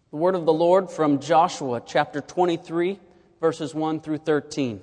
The word of the Lord from Joshua chapter 23, verses 1 through 13.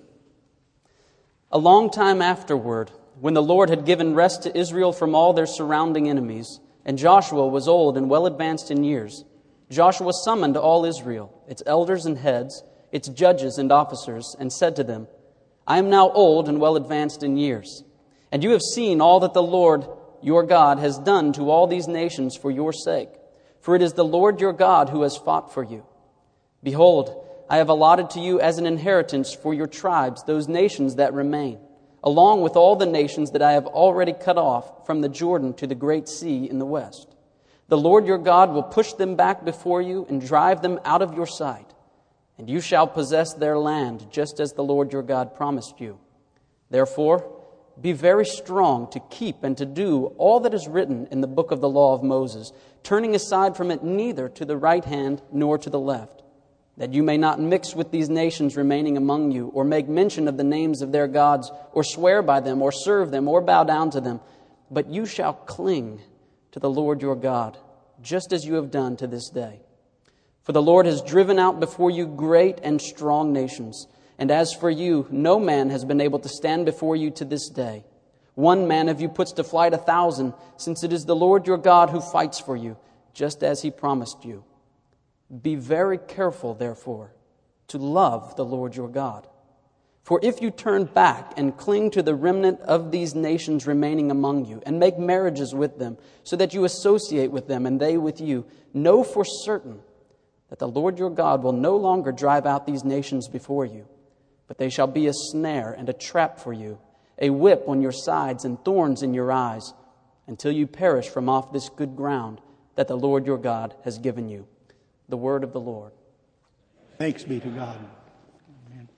A long time afterward, when the Lord had given rest to Israel from all their surrounding enemies, and Joshua was old and well advanced in years, Joshua summoned all Israel, its elders and heads, its judges and officers, and said to them, I am now old and well advanced in years, and you have seen all that the Lord your God has done to all these nations for your sake. For it is the Lord your God who has fought for you. Behold, I have allotted to you as an inheritance for your tribes those nations that remain, along with all the nations that I have already cut off from the Jordan to the great sea in the west. The Lord your God will push them back before you and drive them out of your sight, and you shall possess their land just as the Lord your God promised you. Therefore, be very strong to keep and to do all that is written in the book of the law of Moses, turning aside from it neither to the right hand nor to the left, that you may not mix with these nations remaining among you, or make mention of the names of their gods, or swear by them, or serve them, or bow down to them. But you shall cling to the Lord your God, just as you have done to this day. For the Lord has driven out before you great and strong nations, and as for you, no man has been able to stand before you to this day. One man of you puts to flight 1,000, since it is the Lord your God who fights for you, just as he promised you. Be very careful, therefore, to love the Lord your God. For if you turn back and cling to the remnant of these nations remaining among you, and make marriages with them, so that you associate with them and they with you, know for certain that the Lord your God will no longer drive out these nations before you, but they shall be a snare and a trap for you, a whip on your sides and thorns in your eyes, until you perish from off this good ground that the Lord your God has given you. The word of the Lord. Thanks be to God. Amen.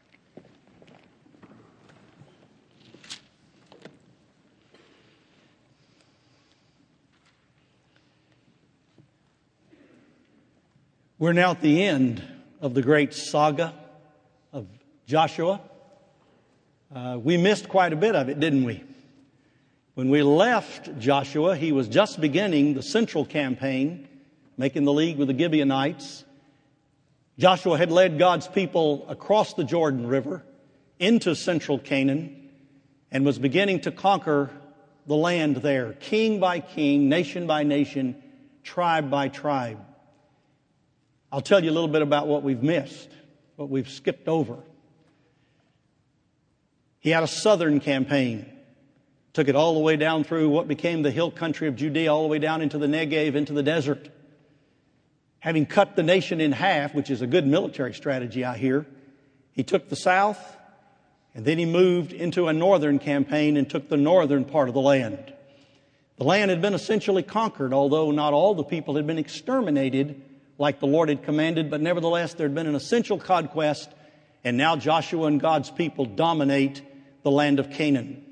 We're now at the end of the great saga of Joshua. We missed quite a bit of it, didn't we? When we left Joshua, he was just beginning the central campaign, making the league with the Gibeonites. Joshua had led God's people across the Jordan River into central Canaan and was beginning to conquer the land there, king by king, nation by nation, tribe by tribe. I'll tell you a little bit about what we've missed, what we've skipped over. He had a southern campaign, took it all the way down through what became the hill country of Judea, all the way down into the Negev, into the desert. Having cut the nation in half, which is a good military strategy, I hear, he took the south, and then he moved into a northern campaign and took the northern part of the land. The land had been essentially conquered, although not all the people had been exterminated like the Lord had commanded, but nevertheless there had been an essential conquest, and now Joshua and God's people dominate the land of Canaan.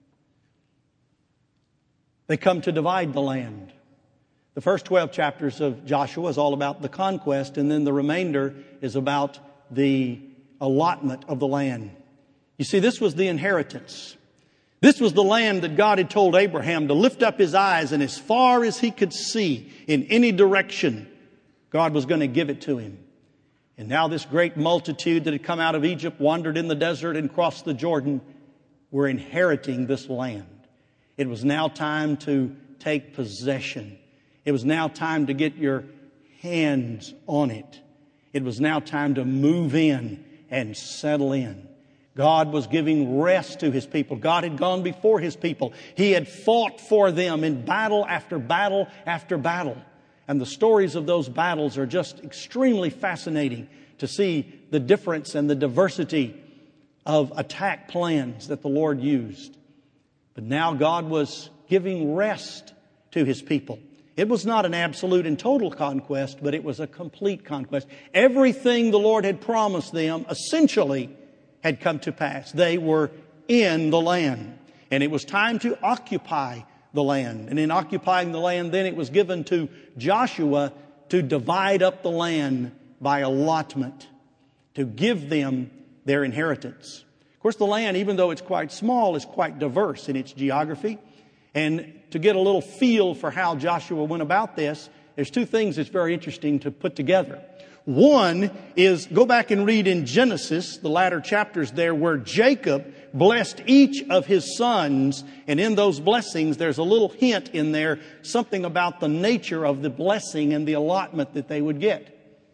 They come to divide the land. The first 12 chapters of Joshua is all about the conquest, and then the remainder is about the allotment of the land. You see, this was the inheritance. This was the land that God had told Abraham to lift up his eyes, and as far as he could see in any direction, God was going to give it to him. And now this great multitude that had come out of Egypt, wandered in the desert and crossed the Jordan, were inheriting this land. It was now time to take possession. It was now time to get your hands on it. It was now time to move in and settle in. God was giving rest to his people. God had gone before his people. He had fought for them in battle after battle after battle. And the stories of those battles are just extremely fascinating to see the difference and the diversity of attack plans that the Lord used. But now God was giving rest to his people. It was not an absolute and total conquest, but it was a complete conquest. Everything the Lord had promised them essentially had come to pass. They were in the land, and it was time to occupy the land. And in occupying the land, then it was given to Joshua to divide up the land by allotment, to give them their inheritance. Of course, the land, even though it's quite small, is quite diverse in its geography. And to get a little feel for how Joshua went about this, there's two things that's very interesting to put together. One is, go back and read in Genesis, the latter chapters there, where Jacob blessed each of his sons. And in those blessings, there's a little hint in there, something about the nature of the blessing and the allotment that they would get.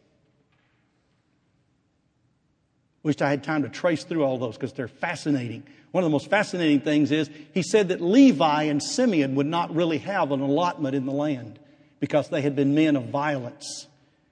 Wished I had time to trace through all those because they're fascinating. One of the most fascinating things is he said that Levi and Simeon would not really have an allotment in the land because they had been men of violence.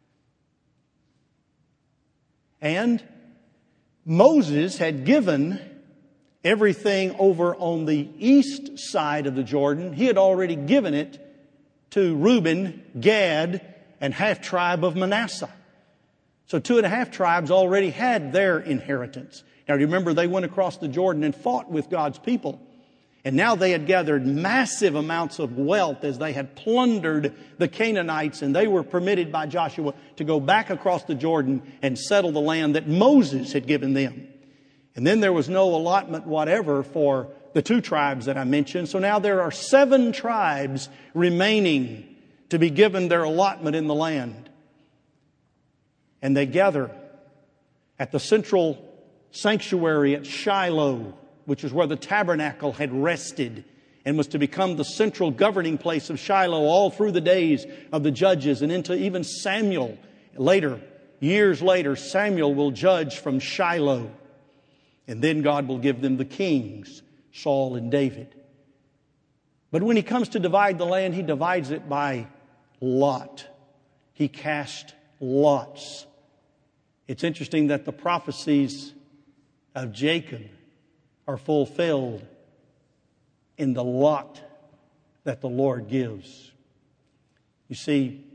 And Moses had given everything over on the east side of the Jordan. He had already given it to Reuben, Gad, and half tribe of Manasseh. So 2.5 tribes already had their inheritance. Now remember, they went across the Jordan and fought with God's people. And now they had gathered massive amounts of wealth as they had plundered the Canaanites, and they were permitted by Joshua to go back across the Jordan and settle the land that Moses had given them. And then there was no allotment whatever for the 2 tribes that I mentioned. So now there are 7 tribes remaining to be given their allotment in the land. And they gather at the central sanctuary at Shiloh, which is where the tabernacle had rested and was to become the central governing place of Shiloh all through the days of the judges and into even Samuel. Later, years later, Samuel will judge from Shiloh. And then God will give them the kings, Saul and David. But when he comes to divide the land, he divides it by lot. He cast lots. It's interesting that the prophecies of Jacob are fulfilled in the lot that the Lord gives. You see,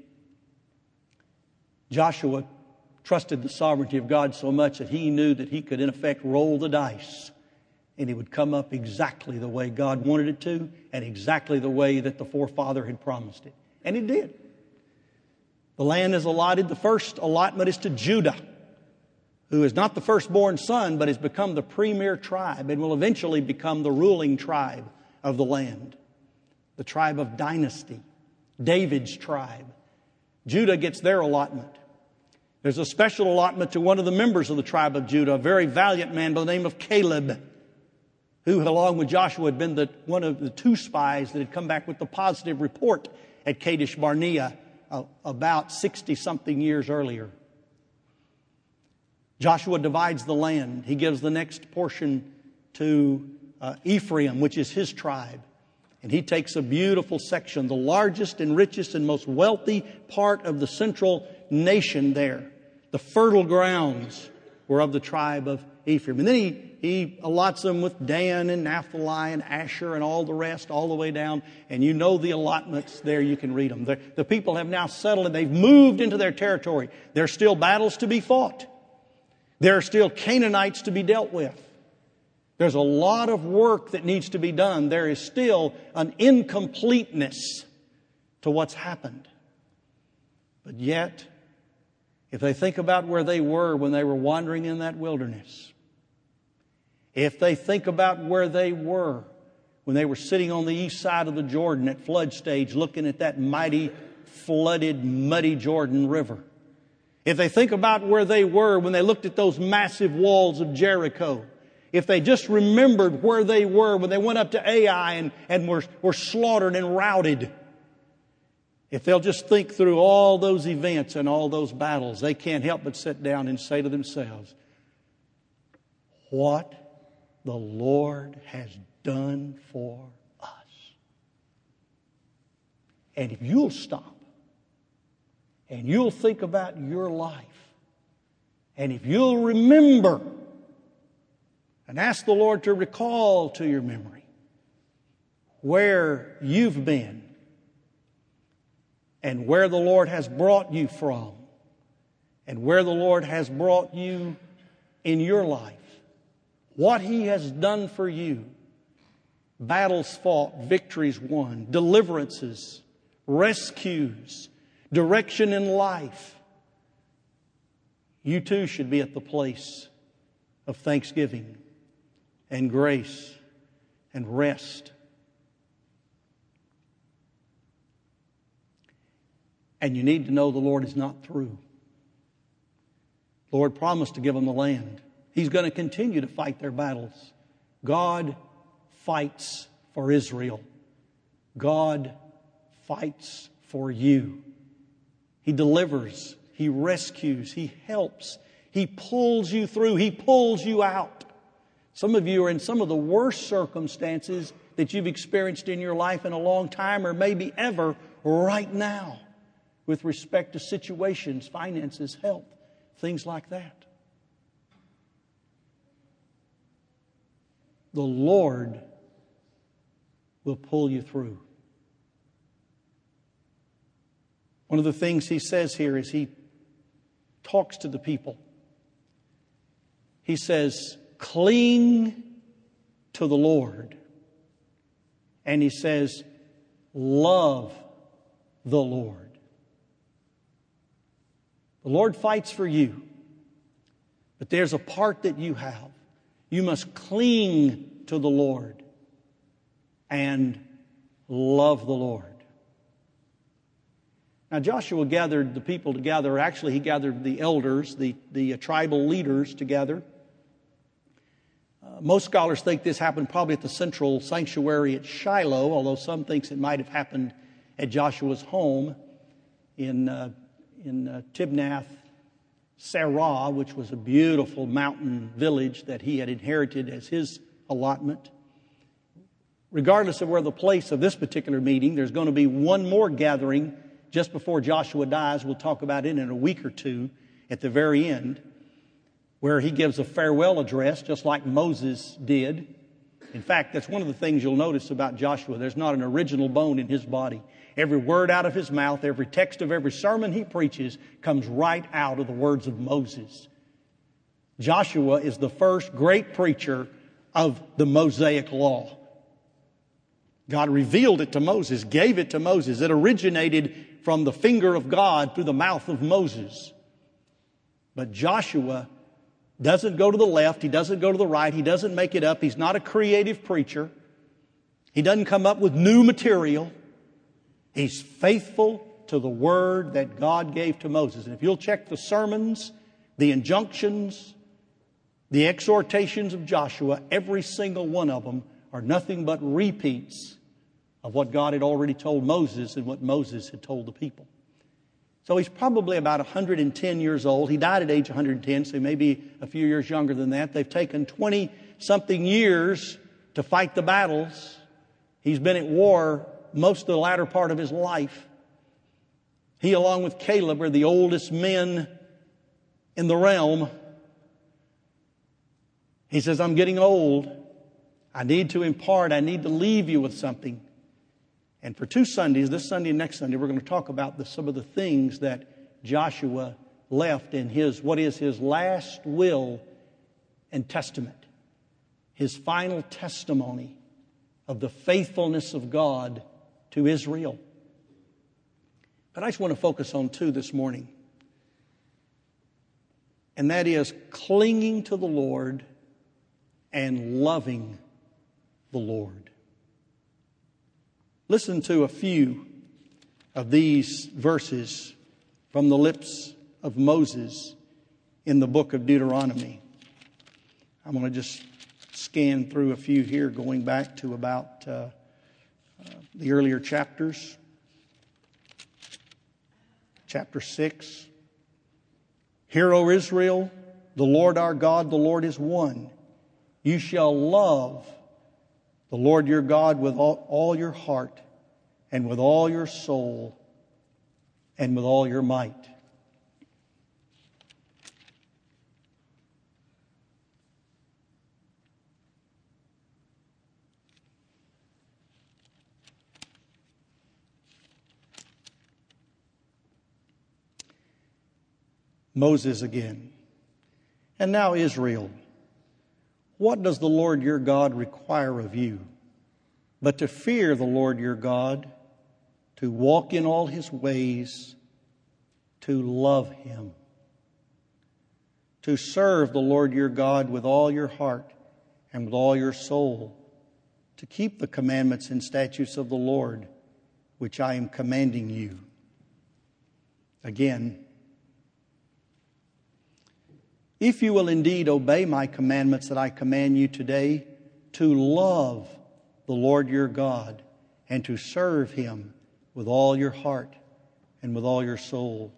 Joshua trusted the sovereignty of God so much that he knew that he could in effect roll the dice and it would come up exactly the way God wanted it to and exactly the way that the forefather had promised it. And it did. The land is allotted. The first allotment is to Judah, who is not the firstborn son, but has become the premier tribe and will eventually become the ruling tribe of the land. The tribe of dynasty, David's tribe. Judah gets their allotment. There's a special allotment to one of the members of the tribe of Judah, a very valiant man by the name of Caleb, who, along with Joshua, had been one of the 2 spies that had come back with the positive report at Kadesh Barnea about 60-something years earlier. Joshua divides the land. He gives the next portion to Ephraim, which is his tribe. And he takes a beautiful section, the largest and richest and most wealthy part of the central nation there. The fertile grounds were of the tribe of Ephraim. And then he allots them with Dan and Naphtali and Asher and all the rest, all the way down. And you know the allotments there. You can read them. The people have now settled and they've moved into their territory. There are still battles to be fought. There are still Canaanites to be dealt with. There's a lot of work that needs to be done. There is still an incompleteness to what's happened. But yet, if they think about where they were when they were wandering in that wilderness, if they think about where they were when they were sitting on the east side of the Jordan at flood stage looking at that mighty, flooded, muddy Jordan River, if they think about where they were when they looked at those massive walls of Jericho, if they just remembered where they were when they went up to Ai and were slaughtered and routed, if they'll just think through all those events and all those battles, they can't help but sit down and say to themselves, what the Lord has done for us. And if you'll stop and you'll think about your life, and if you'll remember and ask the Lord to recall to your memory where you've been and where the Lord has brought you from and where the Lord has brought you in your life, what He has done for you, battles fought, victories won, deliverances, rescues, direction in life, you too should be at the place of thanksgiving and grace and rest. And you need to know the Lord is not through. The Lord promised to give them the land. He's going to continue to fight their battles. God fights for Israel. God fights for you. He delivers. He rescues. He helps. He pulls you through. He pulls you out. Some of you are in some of the worst circumstances that you've experienced in your life in a long time or maybe ever right now with respect to situations, finances, health, things like that. The Lord will pull you through. One of the things He says here is He talks to the people. He says, cling to the Lord. And He says, love the Lord. The Lord fights for you. But there's a part that you have. You must cling to the Lord and love the Lord. Now Joshua gathered the people together. Actually, he gathered the elders, the tribal leaders together. Most scholars think this happened probably at the central sanctuary at Shiloh, although some thinks it might have happened at Joshua's home in Timnath Serah, which was a beautiful mountain village that he had inherited as his allotment. Regardless of where the place of this particular meeting, there's going to be one more gathering just before Joshua dies. We'll talk about it in a week or two at the very end, where he gives a farewell address just like Moses did. In fact, that's one of the things you'll notice about Joshua. There's not an original bone in his body. Every word out of his mouth, every text of every sermon he preaches comes right out of the words of Moses. Joshua is the first great preacher of the Mosaic law. God revealed it to Moses, gave it to Moses. It originated from the finger of God through the mouth of Moses. But Joshua doesn't go to the left. He doesn't go to the right. He doesn't make it up. He's not a creative preacher. He doesn't come up with new material. He's faithful to the word that God gave to Moses. And if you'll check the sermons, the injunctions, the exhortations of Joshua, every single one of them are nothing but repeats of what God had already told Moses and what Moses had told the people. So he's probably about 110 years old. He died at age 110, so he may be a few years younger than that. They've taken 20-something years to fight the battles. He's been at war most of the latter part of his life. He, along with Caleb, are the oldest men in the realm. He says, I'm getting old. I need to impart. I need to leave you with something. And for 2 Sundays, this Sunday and next Sunday, we're going to talk about some of the things that Joshua left in what is his last will and testament. His final testimony of the faithfulness of God to Israel. But I just want to focus on 2 this morning. And that is clinging to the Lord and loving the Lord. Listen to a few of these verses from the lips of Moses in the book of Deuteronomy. I'm going to just scan through a few here, going back to about the earlier chapters. Chapter 6. Hear, O Israel, the Lord our God, the Lord is one. You shall love the Lord your God with all your heart and with all your soul and with all your might. Moses again. And now Israel, what does the Lord your God require of you? But to fear the Lord your God, to walk in all his ways, to love him, to serve the Lord your God with all your heart and with all your soul, to keep the commandments and statutes of the Lord, which I am commanding you. Again, if you will indeed obey my commandments that I command you today, to love the Lord your God and to serve Him with all your heart and with all your soul.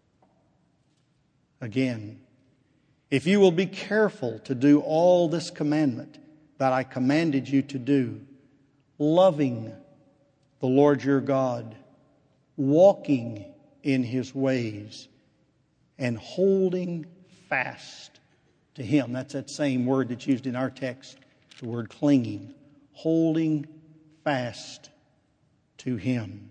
Again, if you will be careful to do all this commandment that I commanded you to do, loving the Lord your God, walking in His ways, and holding fast to Him. That's that same word that's used in our text, the word clinging. Holding fast to Him.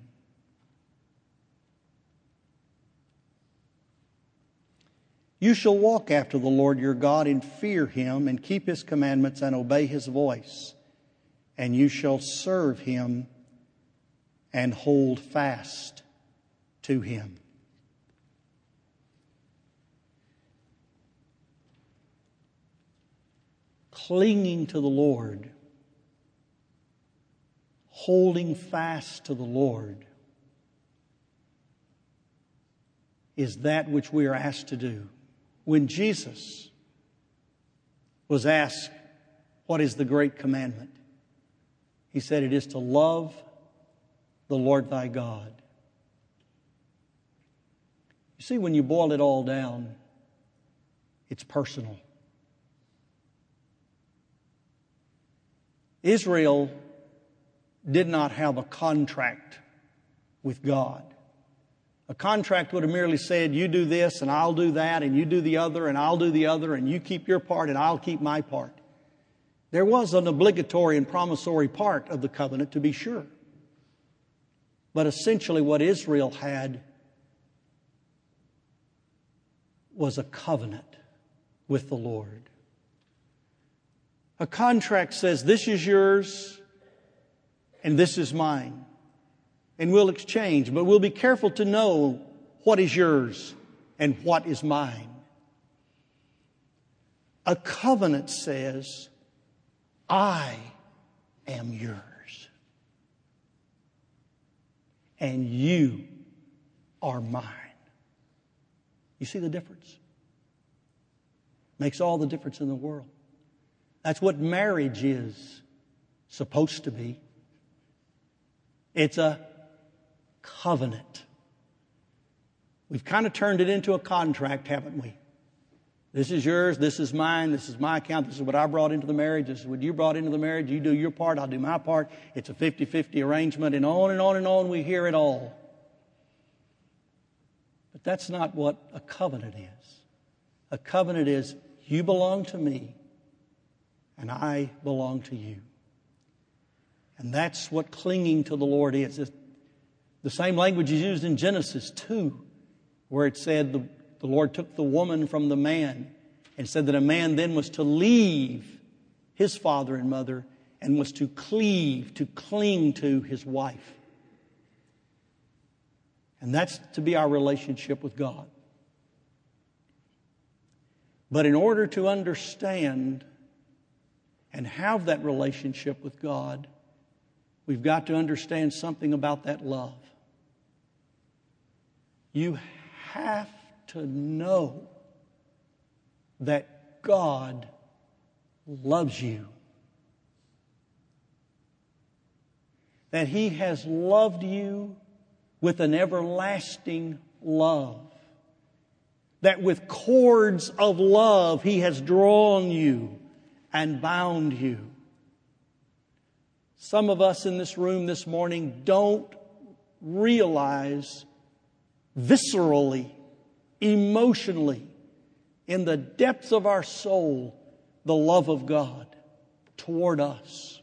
You shall walk after the Lord your God and fear Him and keep His commandments and obey His voice. And you shall serve Him and hold fast to Him. Clinging to the Lord, holding fast to the Lord, is that which we are asked to do. When Jesus was asked, what is the great commandment? He said it is to love the Lord thy God. You see, when you boil it all down, it's personal. Israel did not have a contract with God. A contract would have merely said, you do this and I'll do that, and you do the other and I'll do the other, and you keep your part and I'll keep my part. There was an obligatory and promissory part of the covenant, to be sure. But essentially what Israel had was a covenant with the Lord. A contract says, this is yours and this is mine. And we'll exchange, but we'll be careful to know what is yours and what is mine. A covenant says, I am yours and you are mine. You see the difference? Makes all the difference in the world. That's what marriage is supposed to be. It's a covenant. We've kind of turned it into a contract, haven't we? This is yours, this is mine, this is my account, this is what I brought into the marriage, this is what you brought into the marriage, you do your part, I'll do my part. It's a 50-50 arrangement, and on and on and on we hear it all. But that's not what a covenant is. A covenant is, you belong to me, and I belong to you. And that's what clinging to the Lord is. It's the same language is used in Genesis 2, where it said the Lord took the woman from the man and said that a man then was to leave his father and mother and was to cleave, to cling to his wife. And that's to be our relationship with God. But in order to understand and have that relationship with God, we've got to understand something about that love. You have to know that God loves you. That He has loved you with an everlasting love. That with cords of love He has drawn you and bound you. Some of us in this room this morning don't realize viscerally, emotionally, in the depths of our soul, the love of God toward us.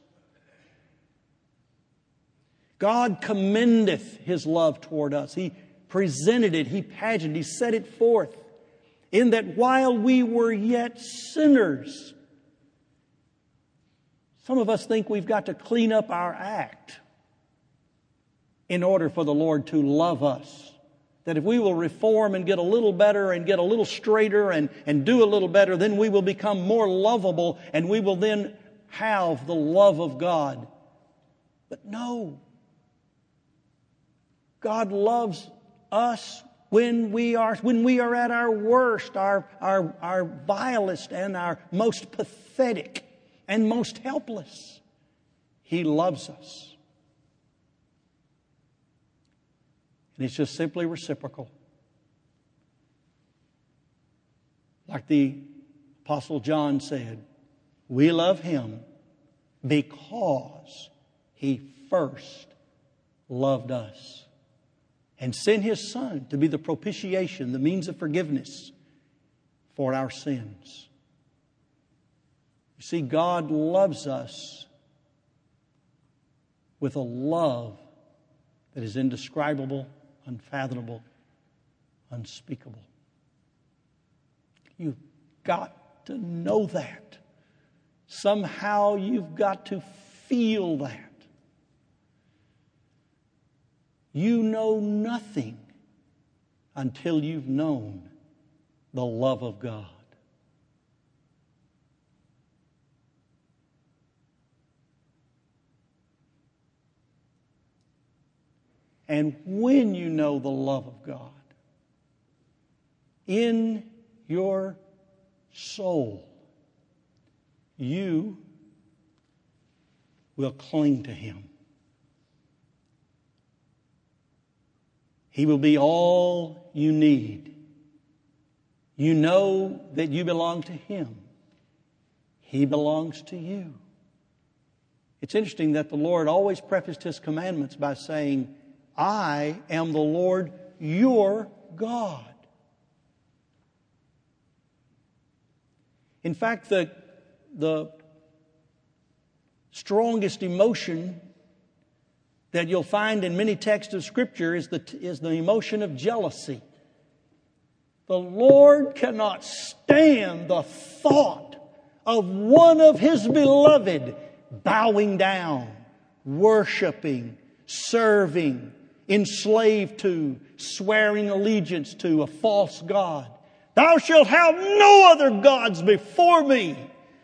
God commendeth His love toward us. He presented it, He pageanted, He set it forth, in that while we were yet sinners. Some of us think we've got to clean up our act in order for the Lord to love us. That if we will reform and get a little better and get a little straighter and do a little better, then we will become more lovable and we will then have the love of God. But no. God loves us when we are at our worst, our vilest and our most pathetic and most helpless. He loves us. And it's just simply reciprocal. Like the Apostle John said, we love Him because He first loved us and sent His Son to be the propitiation, the means of forgiveness for our sins. You see, God loves us with a love that is indescribable, unfathomable, unspeakable. You've got to know that. Somehow you've got to feel that. You know nothing until you've known the love of God. And when you know the love of God in your soul, you will cling to Him. He will be all you need. You know that you belong to Him. He belongs to you. It's interesting that the Lord always prefaced His commandments by saying, I am the Lord your God. In fact, the strongest emotion that you'll find in many texts of Scripture is the emotion of jealousy. The Lord cannot stand the thought of one of His beloved bowing down, worshiping, serving, enslaved to, swearing allegiance to a false god. Thou shalt have no other gods before me.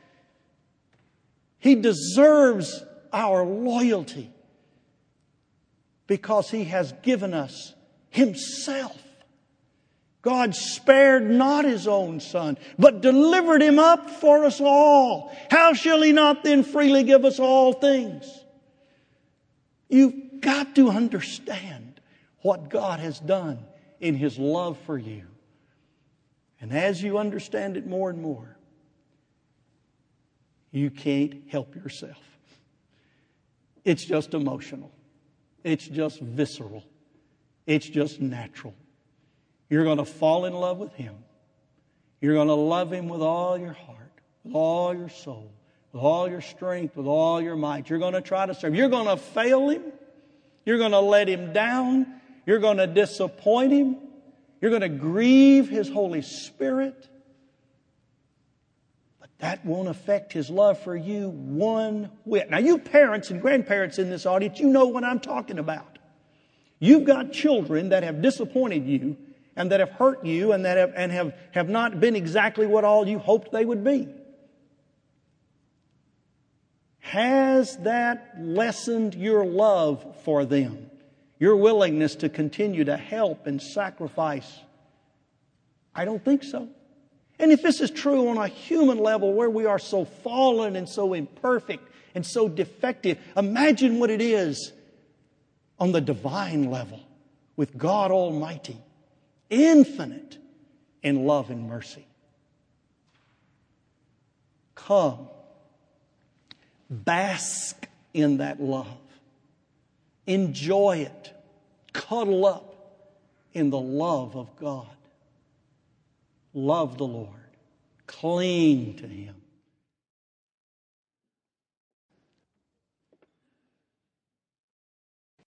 He deserves our loyalty because He has given us Himself. God spared not His own Son, but delivered Him up for us all. How shall He not then freely give us all things? You've got to understand what God has done in His love for you. And as you understand it more and more, you can't help yourself. It's just emotional. It's just visceral. It's just natural. You're going to fall in love with Him. You're going to love Him with all your heart, with all your soul, with all your strength, with all your might. You're going to try to serve. You're going to fail Him. You're going to let Him down. You're going to disappoint Him. You're going to grieve His Holy Spirit. But that won't affect His love for you one whit. Now, you parents and grandparents in this audience, you know what I'm talking about. You've got children that have disappointed you and that have hurt you and that have not been exactly what all you hoped they would be. Has that lessened your love for them? Your willingness to continue to help and sacrifice? I don't think so. And if this is true on a human level where we are so fallen and so imperfect and so defective, imagine what it is on the divine level with God Almighty, infinite in love and mercy. Come, bask in that love. Enjoy it. Cuddle up in the love of God. Love the Lord. Cling to Him.